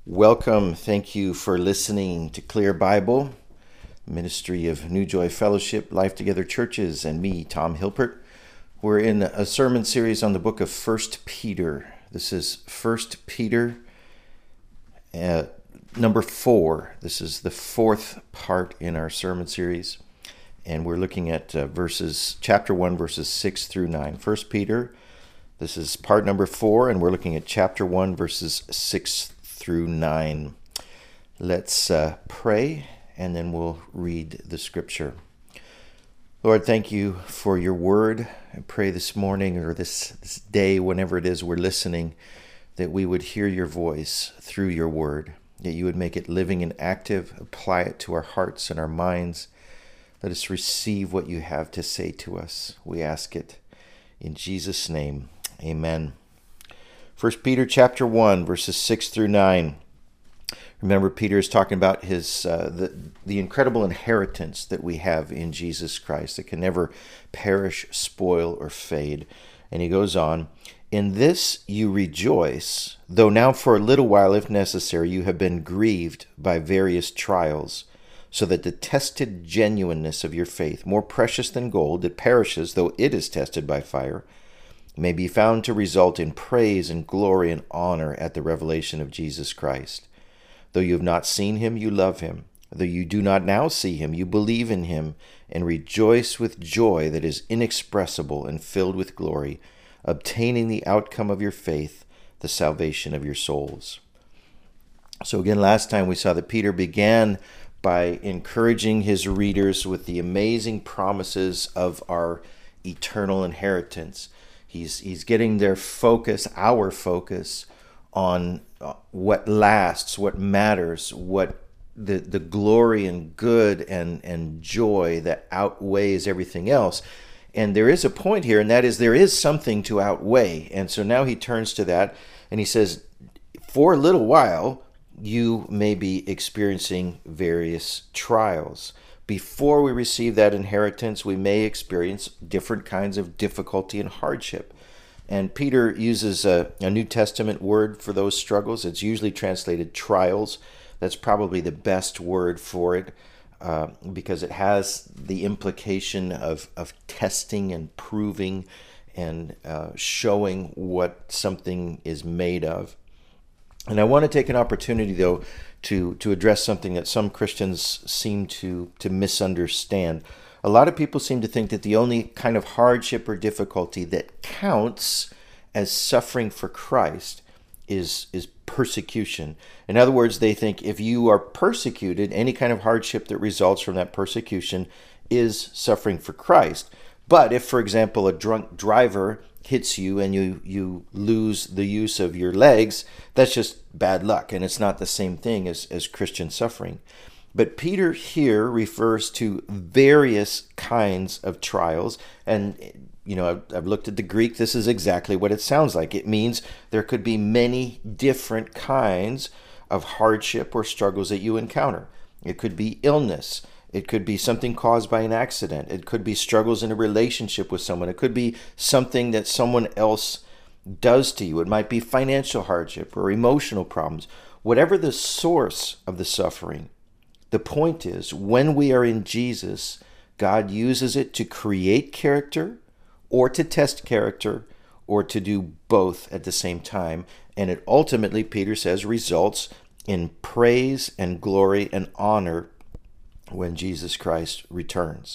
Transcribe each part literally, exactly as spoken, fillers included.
Welcome. Thank you for listening to Clear Bible, ministry of New Joy Fellowship, Life Together Churches, and me, Tom Hilpert. We're in a sermon series on the book of First Peter. This is First Peter, uh, number four. This is the fourth part in our sermon series, and we're looking at uh, verses, chapter one, verses six through nine. First Peter, this is part number four, and we're looking at chapter one, verses six through nine. Let's uh, pray, and then we'll read the scripture. Lord, thank you for your word. I pray this morning or this, this day, whenever it is we're listening, that we would hear your voice through your word, that you would make it living and active, apply it to our hearts and our minds. Let us receive what you have to say to us. We ask it in Jesus' name. Amen. First Peter chapter one, verses six through nine. Remember, Peter is talking about his uh, the, the incredible inheritance that we have in Jesus Christ that can never perish, spoil, or fade. And he goes on, "In this you rejoice, though now for a little while, if necessary, you have been grieved by various trials, so that the tested genuineness of your faith, more precious than gold that perishes though it is tested by fire, may be found to result in praise and glory and honor at the revelation of Jesus Christ. Though you have not seen him, you love him. Though you do not now see him, you believe in him and rejoice with joy that is inexpressible and filled with glory, obtaining the outcome of your faith, the salvation of your souls." So again, last time we saw that Peter began by encouraging his readers with the amazing promises of our eternal inheritance. He's, he's getting their focus, our focus, on what lasts, what matters, what the, the glory and good and, and joy that outweighs everything else. And there is a point here, and that is there is something to outweigh. And so now he turns to that, and he says, for a little while, you may be experiencing various trials. Before we receive that inheritance, we may experience different kinds of difficulty and hardship. And Peter uses a, a New Testament word for those struggles. It's usually translated trials. That's probably the best word for it uh, because it has the implication of, of testing and proving and uh, showing what something is made of. And I want to take an opportunity, though, to, to address something that some Christians seem to, to misunderstand. A lot of people seem to think that the only kind of hardship or difficulty that counts as suffering for Christ is, is persecution. In other words, they think if you are persecuted, any kind of hardship that results from that persecution is suffering for Christ. But if, for example, a drunk driver hits you and you, you lose the use of your legs, that's just bad luck, and it's not the same thing as, as Christian suffering. But Peter here refers to various kinds of trials, and you know, I've, I've looked at the Greek. This is exactly what it sounds like. It means there could be many different kinds of hardship or struggles that you encounter. It could be illness. It could be something caused by an accident. It could be struggles in a relationship with someone. It could be something that someone else does to you. It might be financial hardship or emotional problems. Whatever the source of the suffering, the point is, when we are in Jesus, God uses it to create character or to test character or to do both at the same time. And it ultimately, Peter says, results in praise and glory and honor when Jesus Christ returns.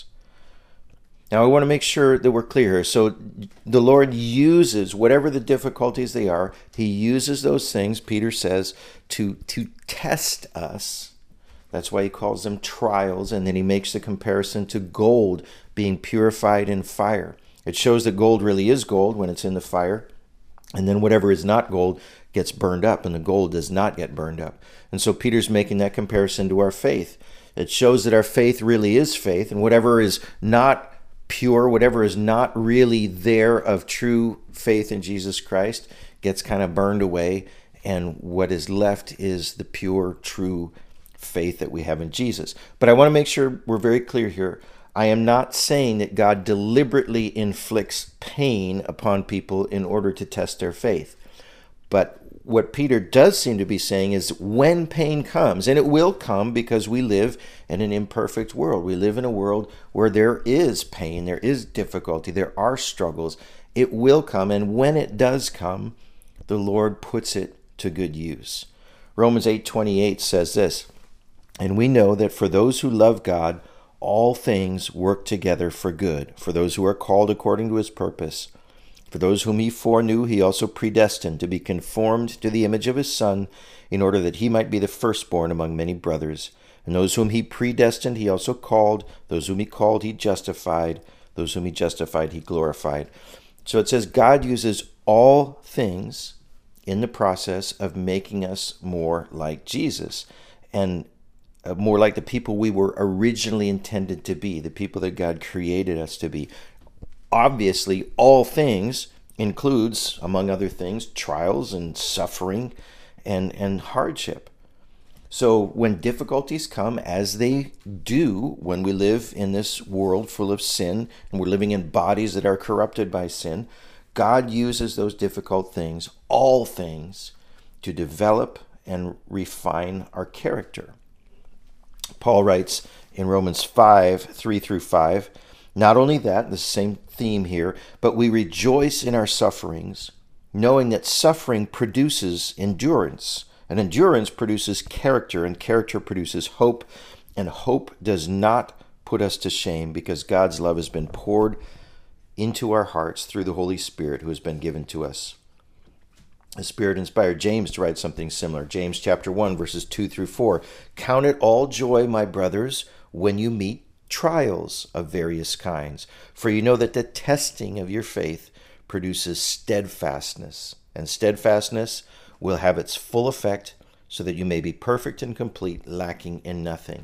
Now, I want to make sure that we're clear here. So the Lord uses, whatever the difficulties they are, he uses those things, Peter says, to, to test us. That's why he calls them trials, and then he makes the comparison to gold being purified in fire. It shows that gold really is gold when it's in the fire, and then whatever is not gold gets burned up, and the gold does not get burned up. And so Peter's making that comparison to our faith. It shows that our faith really is faith, and whatever is not pure, whatever is not really there of true faith in Jesus Christ gets kind of burned away, and what is left is the pure, true faith that we have in Jesus. But I want to make sure we're very clear here. I am not saying that God deliberately inflicts pain upon people in order to test their faith. But what Peter does seem to be saying is when pain comes, and it will come because we live in an imperfect world. We live in a world where there is pain, there is difficulty, there are struggles. It will come, and when it does come, the Lord puts it to good use. Romans eight twenty-eight says this, "And we know that for those who love God, all things work together for good, for those who are called according to his purpose. For those whom he foreknew, he also predestined to be conformed to the image of his Son, in order that he might be the firstborn among many brothers. And those whom he predestined, he also called. Those whom he called, he justified. Those whom he justified, he glorified." So it says God uses all things in the process of making us more like Jesus, and more like the people we were originally intended to be, the people that God created us to be. Obviously, all things includes, among other things, trials and suffering and, and hardship. So when difficulties come, as they do when we live in this world full of sin, and we're living in bodies that are corrupted by sin, God uses those difficult things, all things, to develop and refine our character. Paul writes in Romans five, three through five, "Not only that," the same theme here, "but we rejoice in our sufferings, knowing that suffering produces endurance, and endurance produces character, and character produces hope, and hope does not put us to shame, because God's love has been poured into our hearts through the Holy Spirit who has been given to us." The Spirit inspired James to write something similar. James chapter one, verses two through four. "Count it all joy, my brothers, when you meet trials of various kinds, for you know that the testing of your faith produces steadfastness, and steadfastness will have its full effect, so that you may be perfect and complete, lacking in nothing."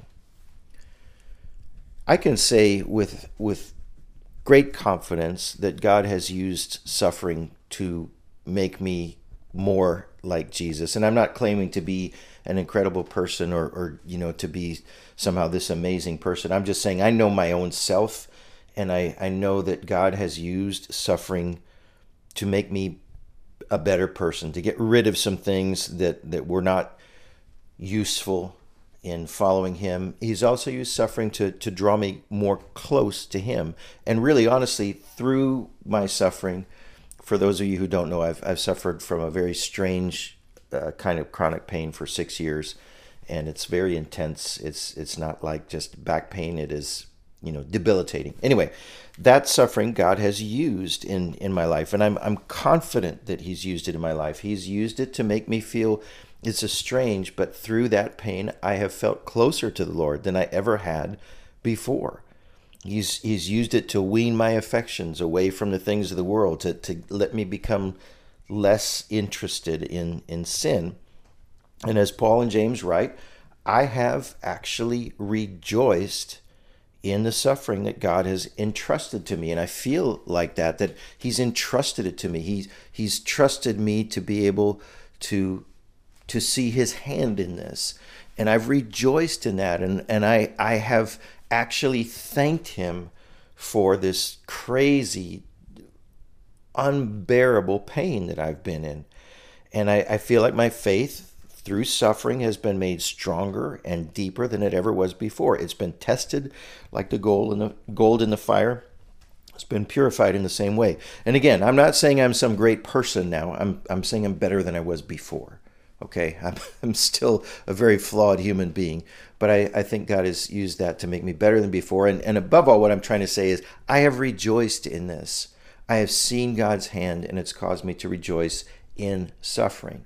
I can say with with great confidence that God has used suffering to make me more like Jesus. And I'm not claiming to be an incredible person or, or, you know, to be somehow this amazing person. I'm just saying I know my own self, and I, I know that God has used suffering to make me a better person, to get rid of some things that, that were not useful in following him. He's also used suffering to, to draw me more close to him. And really, honestly, through my suffering, for those of you who don't know, I've I've suffered from a very strange uh, kind of chronic pain for six years, and it's very intense. It's it's not like just back pain. It is, you know, debilitating. Anyway, that suffering God has used in, in my life, and I'm I'm confident that he's used it in my life. He's used it to make me feel, it's a strange, but through that pain, I have felt closer to the Lord than I ever had before. He's he's used it to wean my affections away from the things of the world, to, to let me become less interested in, in sin. And as Paul and James write, I have actually rejoiced in the suffering that God has entrusted to me. And I feel like that, that he's entrusted it to me. He's, he's trusted me to be able to, to see his hand in this. And I've rejoiced in that. And, and I, I have actually thanked him for this crazy, unbearable pain that I've been in. And I, I feel like my faith through suffering has been made stronger and deeper than it ever was before. It's been tested like the gold in the gold in the fire. It's been purified in the same way. And again, I'm not saying I'm some great person now. I'm I'm saying I'm better than I was before. Okay, I'm, I'm still a very flawed human being, but I, I think God has used that to make me better than before. And, and above all, what I'm trying to say is I have rejoiced in this. I have seen God's hand, and it's caused me to rejoice in suffering.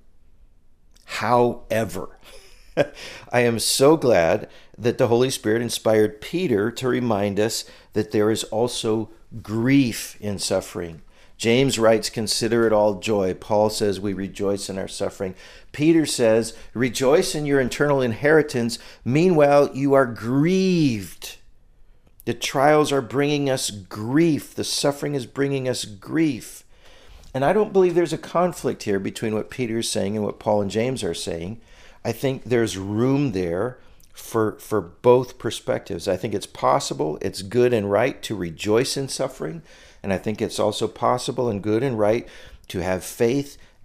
However, I am so glad that the Holy Spirit inspired Peter to remind us that there is also grief in suffering. James writes, "Consider it all joy." Paul says we rejoice in our suffering. Peter says, "Rejoice in your eternal inheritance. Meanwhile, you are grieved." The trials are bringing us grief. The suffering is bringing us grief. And I don't believe there's a conflict here between what Peter is saying and what Paul and James are saying. I think there's room there for, for both perspectives. I think it's possible, it's good and right to rejoice in suffering. And I think it's also possible and good and right to have faith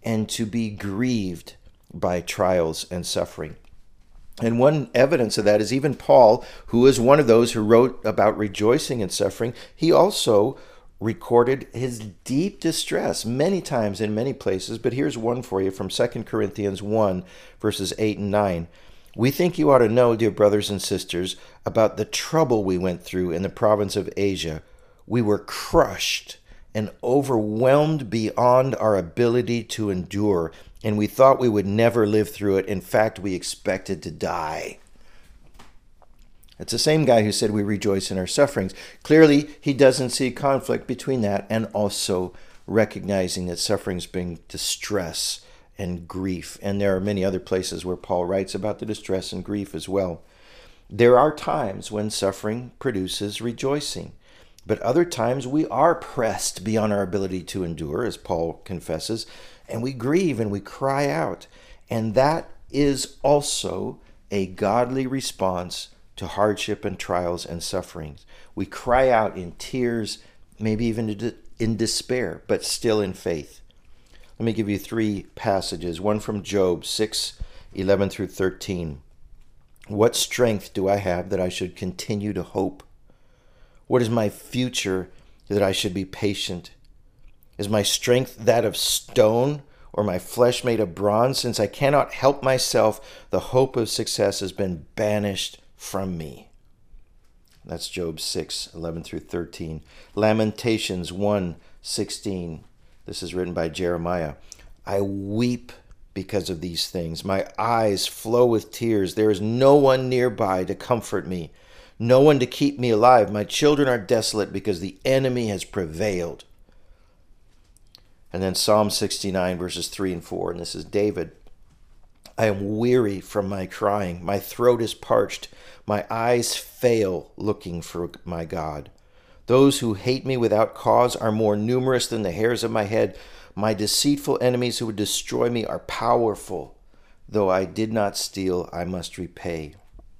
and to be grieved by trials and suffering. And one evidence of that is even Paul, who is one of those who wrote about rejoicing in suffering. He also recorded his deep distress many times in many places. But here's one for you from Second Corinthians one, verses eight and nine. We think you ought to know, dear brothers and sisters, about the trouble we went through in the province of Asia. We were crushed and overwhelmed beyond our ability to endure, and we thought we would never live through it. In fact, we expected to die. It's the same guy who said we rejoice in our sufferings. Clearly, he doesn't see conflict between that and also recognizing that sufferings bring distress and grief. And there are many other places where Paul writes about the distress and grief as well. There are times when suffering produces rejoicing. But other times we are pressed beyond our ability to endure, as Paul confesses, and we grieve and we cry out. And that is also a godly response to hardship and trials and sufferings. We cry out in tears, maybe even in despair, but still in faith. Let me give you three passages, one from Job six, eleven through thirteen. What strength do I have that I should continue to hope? What is my future that I should be patient? Is my strength that of stone, or my flesh made of bronze? Since I cannot help myself, the hope of success has been banished from me. That's Job six, eleven through thirteen. Lamentations one, sixteen. This is written by Jeremiah. I weep because of these things. My eyes flow with tears. There is no one nearby to comfort me, no one to keep me alive. My children are desolate because the enemy has prevailed. And then Psalm sixty-nine, verses three and four, and this is David. I am weary from my crying. My throat is parched. My eyes fail looking for my God. Those who hate me without cause are more numerous than the hairs of my head. My deceitful enemies who would destroy me are powerful. Though I did not steal, I must repay.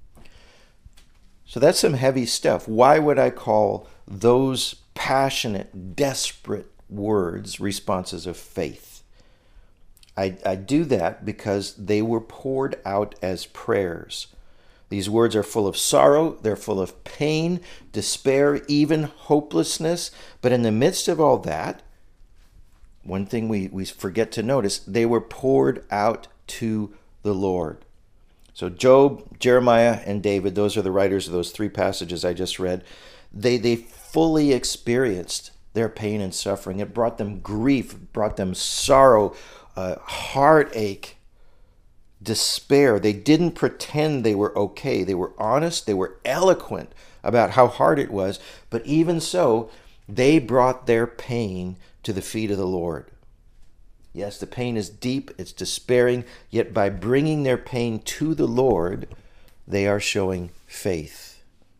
So that's some heavy stuff. Why would I call those passionate, desperate words responses of faith? I, I do that because they were poured out as prayers. These words are full of sorrow, they're full of pain, despair, even hopelessness. But in the midst of all that, one thing we, we forget to notice, they were poured out to the Lord. So Job, Jeremiah, and David, those are the writers of those three passages I just read. They, they fully experienced their pain and suffering. It brought them grief, brought them sorrow, uh, heartache, despair. They didn't pretend they were okay. They were honest. They were eloquent about how hard it was. But even so, they brought their pain to the feet of the Lord. Yes, the pain is deep, it's despairing, yet by bringing their pain to the Lord, they are showing faith.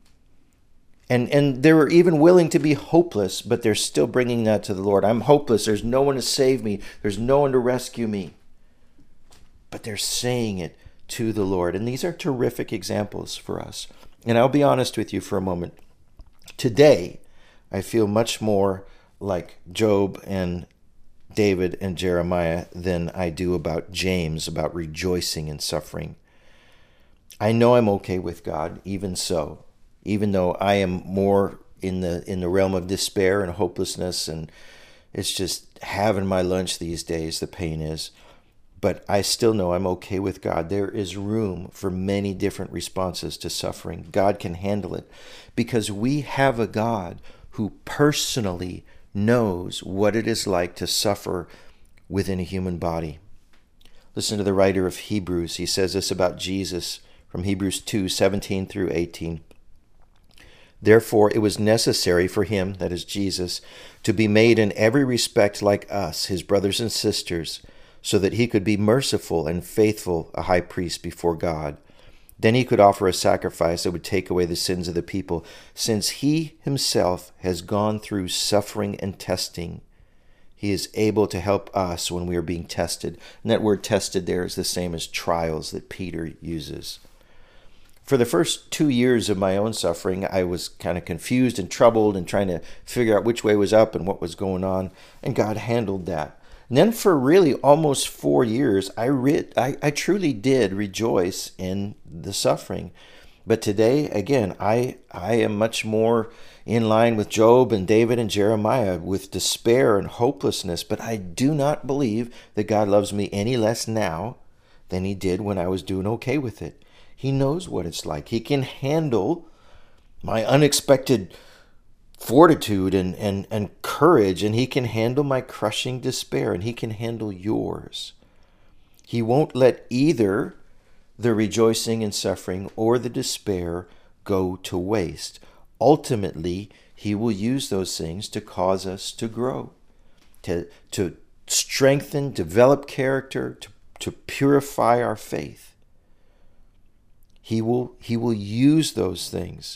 And and they were even willing to be hopeless, but they're still bringing that to the Lord. I'm hopeless, there's no one to save me, there's no one to rescue me. But they're saying it to the Lord. And these are terrific examples for us. And I'll be honest with you for a moment. Today, I feel much more like Job and David and Jeremiah than I do about James, about rejoicing in suffering. I know I'm okay with God, even so, even though I am more in the in the realm of despair and hopelessness, and it's just having my lunch these days, the pain is. But I still know I'm okay with God. There is room for many different responses to suffering. God can handle it because we have a God who personally knows what it is like to suffer within a human body. Listen to the writer of Hebrews. He says this about Jesus from Hebrews two, seventeen through eighteen. Therefore, it was necessary for him, that is Jesus, to be made in every respect like us, his brothers and sisters, so that he could be merciful and faithful, a high priest before God. Then he could offer a sacrifice that would take away the sins of the people. Since he himself has gone through suffering and testing, he is able to help us when we are being tested. And that word tested there is the same as trials that Peter uses. For the first two years of my own suffering, I was kind of confused and troubled and trying to figure out which way was up and what was going on. And God handled that. And then for really almost four years, I, re- I, I truly did rejoice in the suffering. But today, again, I, I am much more in line with Job and David and Jeremiah with despair and hopelessness. But I do not believe that God loves me any less now than he did when I was doing okay with it. He knows what it's like. He can handle my unexpected fortitude and, and, and courage, and he can handle my crushing despair, and he can handle yours. He won't let either the rejoicing and suffering or the despair go to waste. Ultimately, he will use those things to cause us to grow, to, to strengthen, develop character, to, to purify our faith. He will, he will use those things.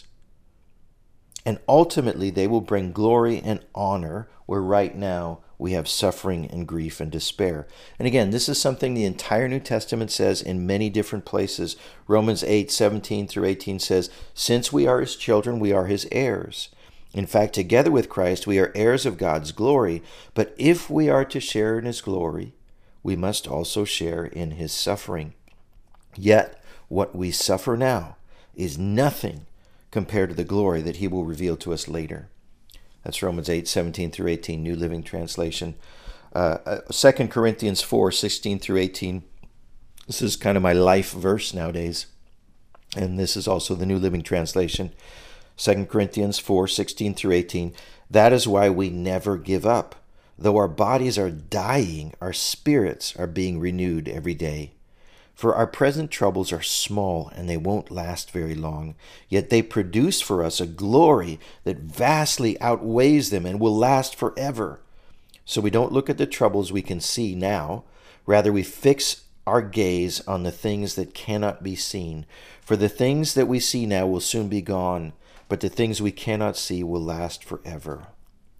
And ultimately, they will bring glory and honor where right now we have suffering and grief and despair. And again, this is something the entire New Testament says in many different places. Romans eight, seventeen through eighteen says, since we are his children, we are his heirs. In fact, together with Christ, we are heirs of God's glory. But if we are to share in his glory, we must also share in his suffering. Yet, what we suffer now is nothing compared to the glory that he will reveal to us later. That's Romans eight, seventeen through eighteen, New Living Translation. Uh, Second Corinthians four, sixteen through eighteen. This is kind of my life verse nowadays. And this is also the New Living Translation. Second Corinthians four, sixteen through eighteen. That is why we never give up. Though our bodies are dying, our spirits are being renewed every day. For our present troubles are small, and they won't last very long. Yet they produce for us a glory that vastly outweighs them and will last forever. So we don't look at the troubles we can see now. Rather, we fix our gaze on the things that cannot be seen. For the things that we see now will soon be gone, but the things we cannot see will last forever.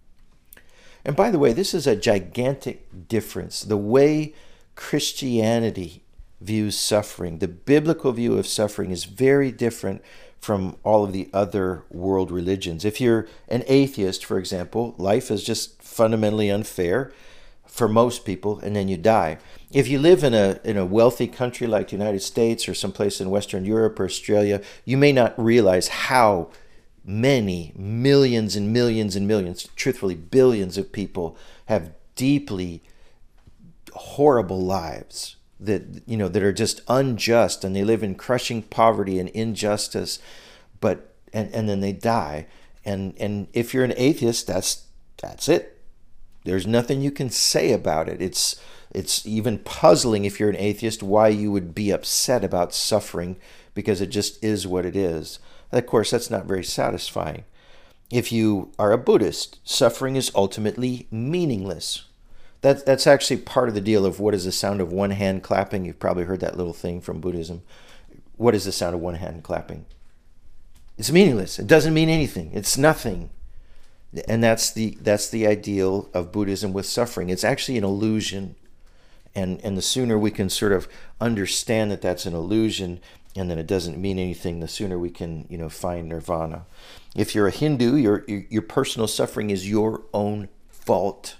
And by the way, this is a gigantic difference. The way Christianity views suffering, the biblical view of suffering, is very different from all of the other world religions. If you're an atheist, for example, life is just fundamentally unfair for most people, and then you die. If you live in a in a wealthy country like the United States or someplace in Western Europe or Australia, you may not realize how many millions and millions and millions, truthfully billions of people, have deeply horrible lives that, you know, that are just unjust, and they live in crushing poverty and injustice, but and, and then they die. And and if you're an atheist, that's that's it. There's nothing you can say about it. It's it's even puzzling, if you're an atheist, why you would be upset about suffering, because it just is what it is. Of course, that's not very satisfying. If you are a Buddhist, suffering is ultimately meaningless. That, that's actually part of the deal of what is the sound of one hand clapping. You've probably heard that little thing from Buddhism. What is the sound of one hand clapping? It's meaningless. It doesn't mean anything. It's nothing. And that's the that's the ideal of Buddhism with suffering. It's actually an illusion. And, and the sooner we can sort of understand that that's an illusion and that it doesn't mean anything, the sooner we can, you know, find nirvana. If you're a Hindu, your your personal suffering is your own fault.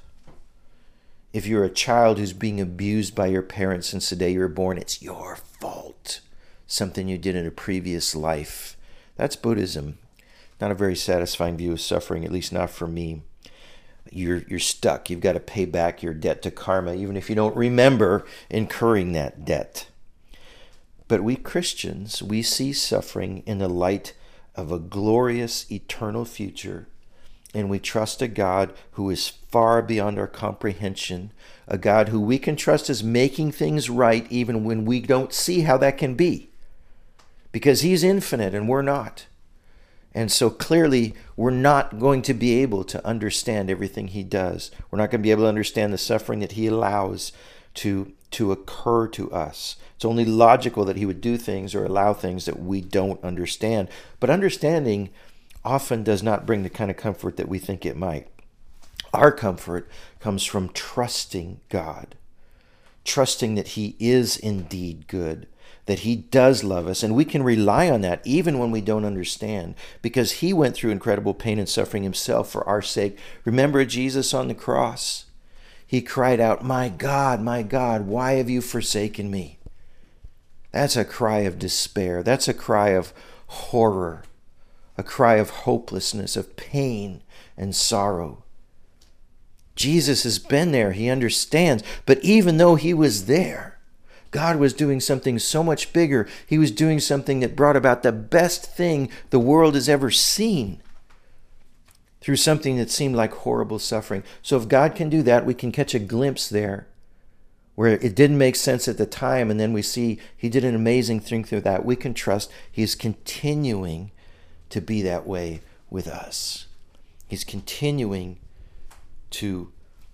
If you're a child who's being abused by your parents since the day you were born, it's your fault. Something you did in a previous life. That's Buddhism. Not a very satisfying view of suffering, at least not for me. You're you're stuck. You've got to pay back your debt to karma, even if you don't remember incurring that debt. But we Christians, we see suffering in the light of a glorious eternal future. And we trust a God who is far beyond our comprehension, a God who we can trust as making things right even when we don't see how that can be, because he's infinite and we're not. And so clearly we're not going to be able to understand everything he does. We're not going to be able to understand the suffering that he allows to, to occur to us. It's only logical that he would do things or allow things that we don't understand. But understanding often does not bring the kind of comfort that we think it might. Our comfort comes from trusting God, trusting that he is indeed good, that he does love us, and we can rely on that even when we don't understand, because he went through incredible pain and suffering himself for our sake. Remember Jesus on the cross? he cried out, "My God, my God, why have you forsaken me?" That's a cry of despair. That's a cry of horror, a cry of hopelessness, of pain and sorrow. Jesus has been there. He understands. But even though he was there, God was doing something so much bigger. He was doing something that brought about the best thing the world has ever seen through something that seemed like horrible suffering. So if God can do that, we can catch a glimpse there where it didn't make sense at the time, and then we see he did an amazing thing through that. We can trust he's continuing to be that way with us. He's continuing to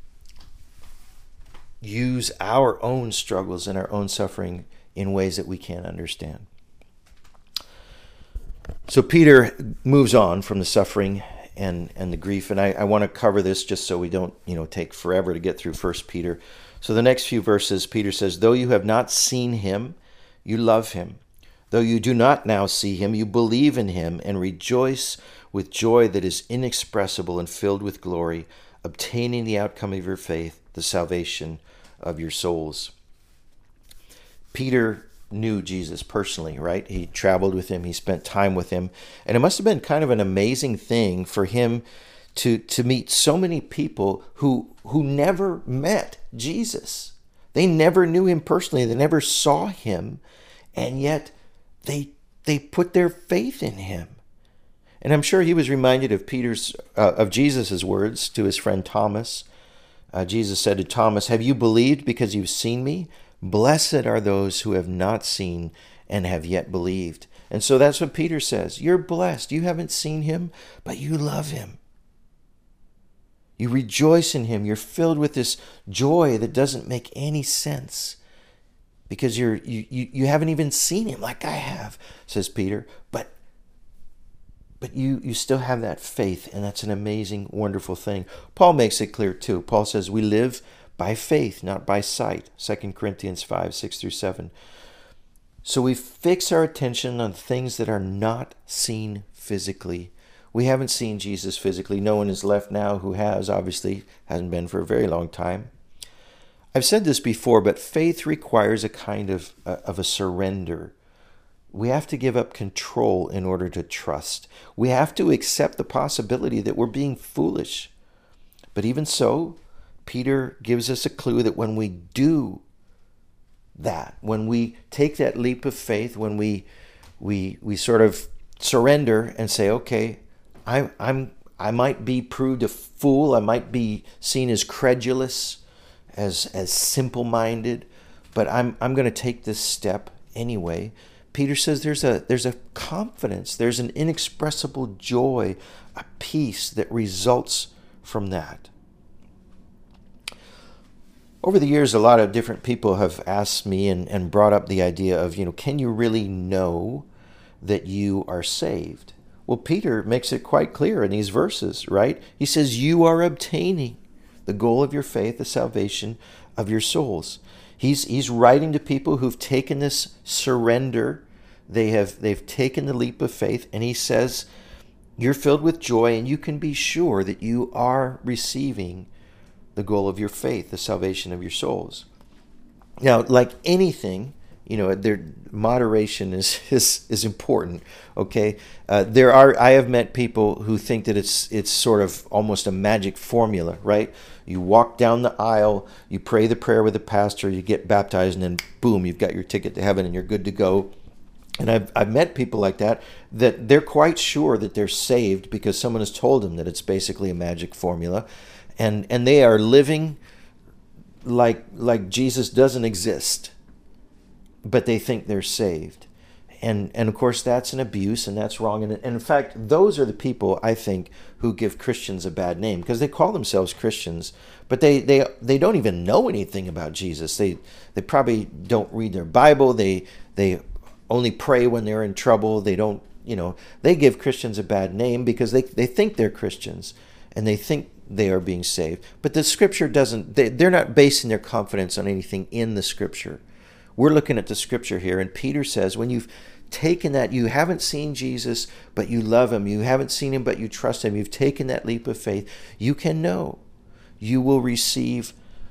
use our own struggles and our own suffering in ways that we can't understand. So Peter moves on from the suffering and, and the grief, and I, I want to cover this just so we don't, you know, take forever to get through First Peter. So the next few verses, Peter says, "Though you have not seen him, you love him. Though you do not now see him, you believe in him and rejoice with joy that is inexpressible and filled with glory, obtaining the outcome of your faith, the salvation of your souls." Peter knew Jesus personally, right? He traveled with him. He spent time with him. And it must have been kind of an amazing thing for him to, to meet so many people who, who never met Jesus. They never knew him personally. They never saw him. And yet they, they put their faith in him. And I'm sure he was reminded of Peter's, uh, of Jesus's words to his friend Thomas. Uh, Jesus said to Thomas, "Have you believed because you've seen me? Blessed are those who have not seen and have yet believed." And so that's what Peter says. You're blessed. You haven't seen him, but you love him. You rejoice in him. You're filled with this joy that doesn't make any sense because you're you you, you haven't even seen him like I have, says Peter. But But you, you still have that faith, and that's an amazing, wonderful thing. Paul makes it clear too. Paul says we live by faith, not by sight. Second Corinthians five, six through seven. So we fix our attention on things that are not seen physically. We haven't seen Jesus physically. No one is left now who has, obviously, hasn't been for a very long time. I've said this before, but faith requires a kind of, uh, of a surrender. We have to give up control in order to trust. We have to accept the possibility that we're being foolish. But even so, Peter gives us a clue that when we do that, when we take that leap of faith, when we we we sort of surrender and say, okay, I, I'm I might be proved a fool, I might be seen as credulous, as as simple-minded, but I'm I'm going to take this step anyway. Peter says there's a there's a confidence, there's an inexpressible joy, a peace that results from that. Over the years, a lot of different people have asked me and, and brought up the idea of, you know, can you really know that you are saved? Well, Peter makes it quite clear in these verses, right? He says, you are obtaining the goal of your faith, the salvation of your souls. He's he's writing to people who've taken this surrender. They have they've taken the leap of faith, and he says, you're filled with joy, and you can be sure that you are receiving the goal of your faith, the salvation of your souls. Now, like anything, you know, there moderation is is is important. Okay, uh, there are I have met people who think that it's it's sort of almost a magic formula, right? You walk down the aisle, you pray the prayer with the pastor, you get baptized, and then boom, you've got your ticket to heaven, and you're good to go. And I've I've met people like that that they're quite sure that they're saved because someone has told them that it's basically a magic formula, and and they are living like like Jesus doesn't exist, but they think they're saved. And and of course that's an abuse, and that's wrong. And, and in fact, those are the people, I think, who give Christians a bad name, because they call themselves Christians, but they, they they don't even know anything about Jesus. They they probably don't read their Bible. They they only pray when they're in trouble. They don't, you know, they give Christians a bad name because they, they think they're Christians, and they think they are being saved. But the Scripture doesn't, they, they're not basing their confidence on anything in the Scripture. We're looking at the Scripture here, and Peter says when you've taken that, you haven't seen Jesus, but you love him. You haven't seen him, but you trust him. You've taken that leap of faith. You can know you will receive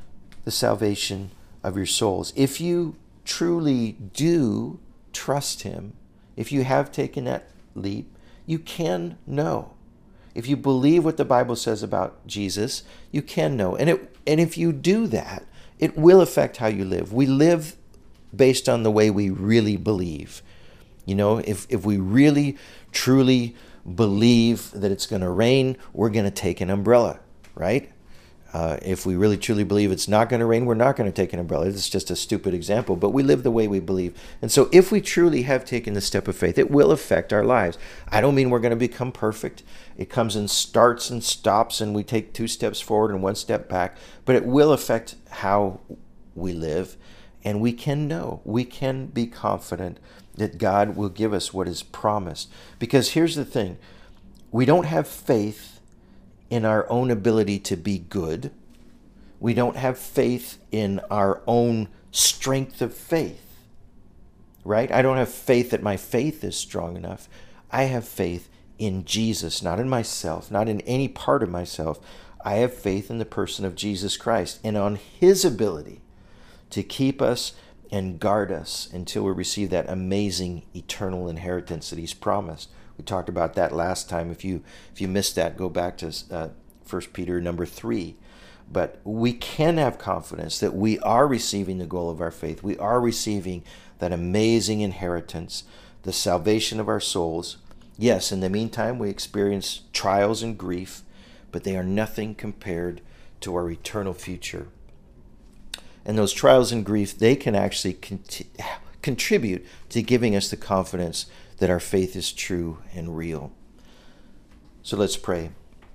the salvation of your souls. If you truly do trust him, if you have taken that leap, you can know. If you believe what the Bible says about Jesus, you can know. And it and if you do that, it will affect how you live. We live based on the way we really believe. You know, if, if we really, truly believe that it's going to rain, we're going to take an umbrella, right? Uh, if we really, truly believe it's not going to rain, we're not going to take an umbrella. It's just a stupid example, but we live the way we believe. And so if we truly have taken the step of faith, it will affect our lives. I don't mean we're going to become perfect. It comes in starts and stops, and we take two steps forward and one step back, but it will affect how we live. And we can know, we can be confident that God will give us what is promised. Because here's the thing, we don't have faith in our own ability to be good. We don't have faith in our own strength of faith, right? I don't have faith that my faith is strong enough. I have faith in Jesus, not in myself, not in any part of myself. I have faith in the person of Jesus Christ and on his ability to keep us and guard us until we receive that amazing eternal inheritance that he's promised. We talked about that last time. If you if you missed that, go back to uh, First Peter number three. But we can have confidence that we are receiving the goal of our faith. We are receiving that amazing inheritance, the salvation of our souls. Yes, in the meantime, we experience trials and grief, but they are nothing compared to our eternal future. And those trials and grief, they can actually cont- contribute to giving us the confidence that our faith is true and real. So let's pray.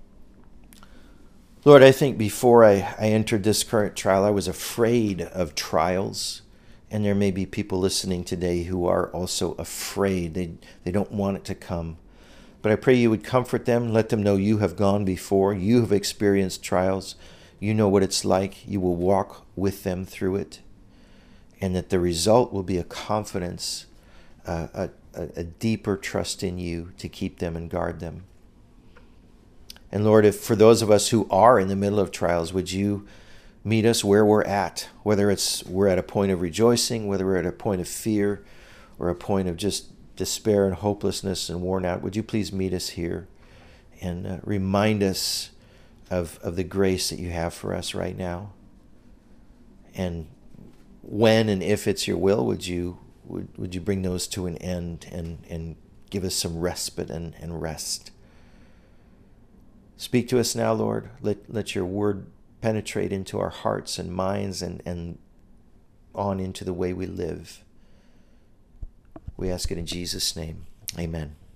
Lord, I think before I, I entered this current trial, I was afraid of trials. And there may be people listening today who are also afraid. They, they don't want it to come. But I pray you would comfort them, let them know you have gone before, you have experienced trials. You know what it's like. You will walk with them through it. And that the result will be a confidence, uh, a, a deeper trust in you to keep them and guard them. And Lord, if for those of us who are in the middle of trials, would you meet us where we're at, whether it's we're at a point of rejoicing, whether we're at a point of fear, or a point of just despair and hopelessness and worn out. Would you please meet us here and uh, remind us Of, of the grace that you have for us right now. And when and if it's your will, would you would, would you bring those to an end and, and give us some respite and, and rest. Speak to us now, Lord. Let, let your word penetrate into our hearts and minds and, and on into the way we live. We ask it in Jesus' name. Amen.